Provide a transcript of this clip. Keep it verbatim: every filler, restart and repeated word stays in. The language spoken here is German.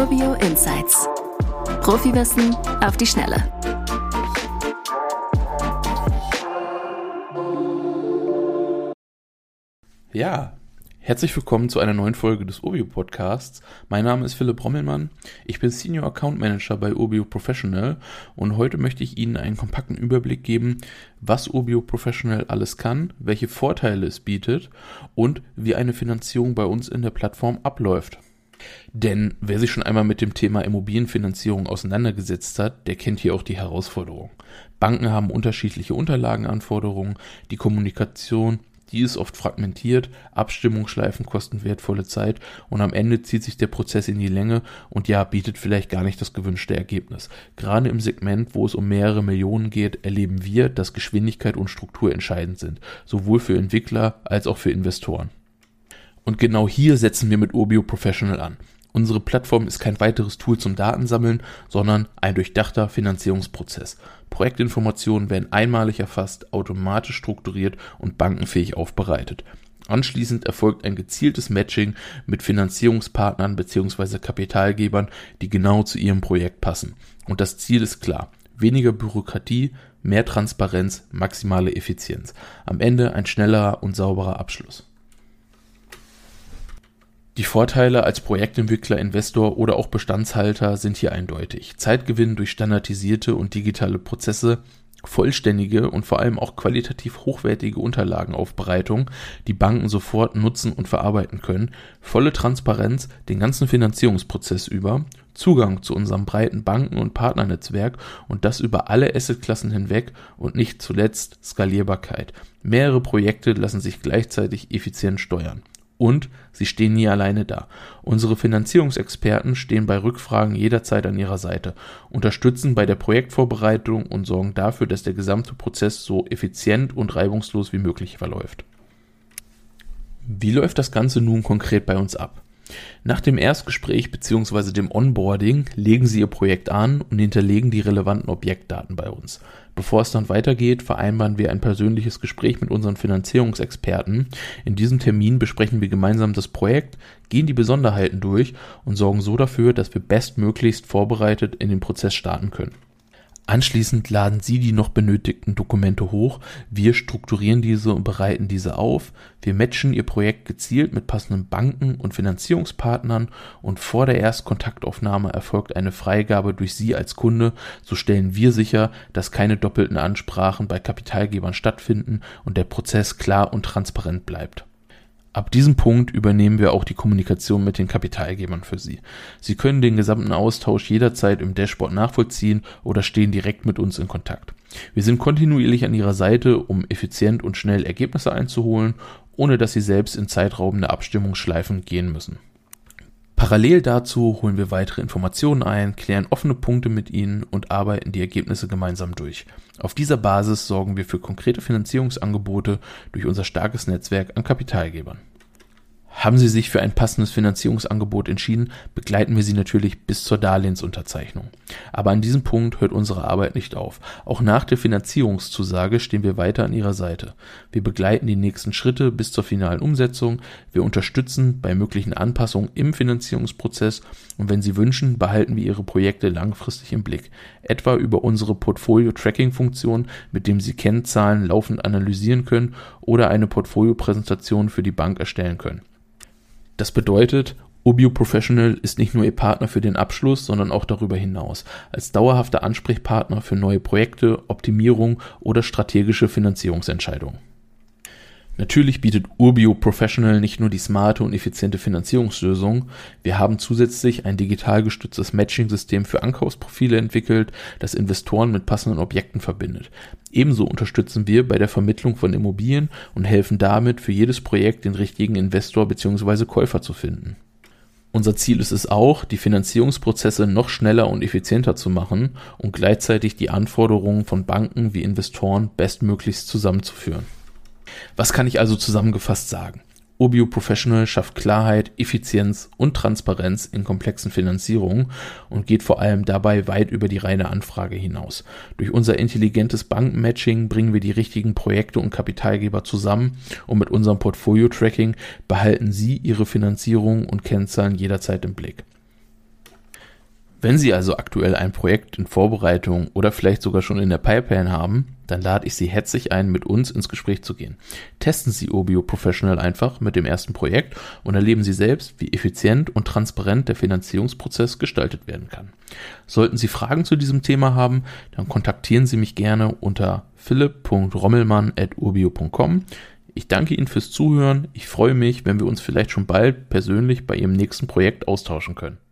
Urbio Insights. Profiwissen auf die Schnelle. Ja, herzlich willkommen zu einer neuen Folge des Urbio Podcasts. Mein Name ist Philipp Rommelmann. Ich bin Senior Account Manager bei Urbio Professional und heute möchte ich Ihnen einen kompakten Überblick geben, was Urbio Professional alles kann, welche Vorteile es bietet und wie eine Finanzierung bei uns in der Plattform abläuft. Denn wer sich schon einmal mit dem Thema Immobilienfinanzierung auseinandergesetzt hat, der kennt hier auch die Herausforderung. Banken haben unterschiedliche Unterlagenanforderungen, die Kommunikation, die ist oft fragmentiert, Abstimmungsschleifen kosten wertvolle Zeit und am Ende zieht sich der Prozess in die Länge und ja, bietet vielleicht gar nicht das gewünschte Ergebnis. Gerade im Segment, wo es um mehrere Millionen geht, erleben wir, dass Geschwindigkeit und Struktur entscheidend sind, sowohl für Entwickler als auch für Investoren. Und genau hier setzen wir mit Urbio Professional an. Unsere Plattform ist kein weiteres Tool zum Datensammeln, sondern ein durchdachter Finanzierungsprozess. Projektinformationen werden einmalig erfasst, automatisch strukturiert und bankenfähig aufbereitet. Anschließend erfolgt ein gezieltes Matching mit Finanzierungspartnern bzw. Kapitalgebern, die genau zu Ihrem Projekt passen. Und das Ziel ist klar: weniger Bürokratie, mehr Transparenz, maximale Effizienz. Am Ende ein schnellerer und sauberer Abschluss. Die Vorteile als Projektentwickler, Investor oder auch Bestandshalter sind hier eindeutig. Zeitgewinn durch standardisierte und digitale Prozesse, vollständige und vor allem auch qualitativ hochwertige Unterlagenaufbereitung, die Banken sofort nutzen und verarbeiten können, volle Transparenz den ganzen Finanzierungsprozess über, Zugang zu unserem breiten Banken- und Partnernetzwerk und das über alle Assetklassen hinweg und nicht zuletzt Skalierbarkeit. Mehrere Projekte lassen sich gleichzeitig effizient steuern. Und sie stehen nie alleine da. Unsere Finanzierungsexperten stehen bei Rückfragen jederzeit an Ihrer Seite, unterstützen bei der Projektvorbereitung und sorgen dafür, dass der gesamte Prozess so effizient und reibungslos wie möglich verläuft. Wie läuft das Ganze nun konkret bei uns ab? Nach dem Erstgespräch bzw. dem Onboarding legen Sie Ihr Projekt an und hinterlegen die relevanten Objektdaten bei uns. Bevor es dann weitergeht, vereinbaren wir ein persönliches Gespräch mit unseren Finanzierungsexperten. In diesem Termin besprechen wir gemeinsam das Projekt, gehen die Besonderheiten durch und sorgen so dafür, dass wir bestmöglichst vorbereitet in den Prozess starten können. Anschließend laden Sie die noch benötigten Dokumente hoch, wir strukturieren diese und bereiten diese auf, wir matchen Ihr Projekt gezielt mit passenden Banken und Finanzierungspartnern und vor der Erstkontaktaufnahme erfolgt eine Freigabe durch Sie als Kunde, so stellen wir sicher, dass keine doppelten Ansprachen bei Kapitalgebern stattfinden und der Prozess klar und transparent bleibt. Ab diesem Punkt übernehmen wir auch die Kommunikation mit den Kapitalgebern für Sie. Sie können den gesamten Austausch jederzeit im Dashboard nachvollziehen oder stehen direkt mit uns in Kontakt. Wir sind kontinuierlich an Ihrer Seite, um effizient und schnell Ergebnisse einzuholen, ohne dass Sie selbst in zeitraubende Abstimmungsschleifen gehen müssen. Parallel dazu holen wir weitere Informationen ein, klären offene Punkte mit Ihnen und arbeiten die Ergebnisse gemeinsam durch. Auf dieser Basis sorgen wir für konkrete Finanzierungsangebote durch unser starkes Netzwerk an Kapitalgebern. Haben Sie sich für ein passendes Finanzierungsangebot entschieden, begleiten wir Sie natürlich bis zur Darlehensunterzeichnung. Aber an diesem Punkt hört unsere Arbeit nicht auf. Auch nach der Finanzierungszusage stehen wir weiter an Ihrer Seite. Wir begleiten die nächsten Schritte bis zur finalen Umsetzung. Wir unterstützen bei möglichen Anpassungen im Finanzierungsprozess und wenn Sie wünschen, behalten wir Ihre Projekte langfristig im Blick. Etwa über unsere Portfolio-Tracking-Funktion, mit dem Sie Kennzahlen laufend analysieren können oder eine Portfolio-Präsentation für die Bank erstellen können. Das bedeutet, Urbio Professional ist nicht nur Ihr Partner für den Abschluss, sondern auch darüber hinaus, als dauerhafter Ansprechpartner für neue Projekte, Optimierung oder strategische Finanzierungsentscheidungen. Natürlich bietet Urbio Professional nicht nur die smarte und effiziente Finanzierungslösung, wir haben zusätzlich ein digital gestütztes Matching-System für Ankaufsprofile entwickelt, das Investoren mit passenden Objekten verbindet. Ebenso unterstützen wir bei der Vermittlung von Immobilien und helfen damit, für jedes Projekt den richtigen Investor bzw. Käufer zu finden. Unser Ziel ist es auch, die Finanzierungsprozesse noch schneller und effizienter zu machen und gleichzeitig die Anforderungen von Banken wie Investoren bestmöglichst zusammenzuführen. Was kann ich also zusammengefasst sagen? Urbio Professional schafft Klarheit, Effizienz und Transparenz in komplexen Finanzierungen und geht vor allem dabei weit über die reine Anfrage hinaus. Durch unser intelligentes Bankenmatching bringen wir die richtigen Projekte und Kapitalgeber zusammen und mit unserem Portfolio-Tracking behalten Sie Ihre Finanzierung und Kennzahlen jederzeit im Blick. Wenn Sie also aktuell ein Projekt in Vorbereitung oder vielleicht sogar schon in der Pipeline haben, dann lade ich Sie herzlich ein, mit uns ins Gespräch zu gehen. Testen Sie Urbio Professional einfach mit dem ersten Projekt und erleben Sie selbst, wie effizient und transparent der Finanzierungsprozess gestaltet werden kann. Sollten Sie Fragen zu diesem Thema haben, dann kontaktieren Sie mich gerne unter philipp punkt rommelmann at urbio punkt com. Ich danke Ihnen fürs Zuhören. Ich freue mich, wenn wir uns vielleicht schon bald persönlich bei Ihrem nächsten Projekt austauschen können.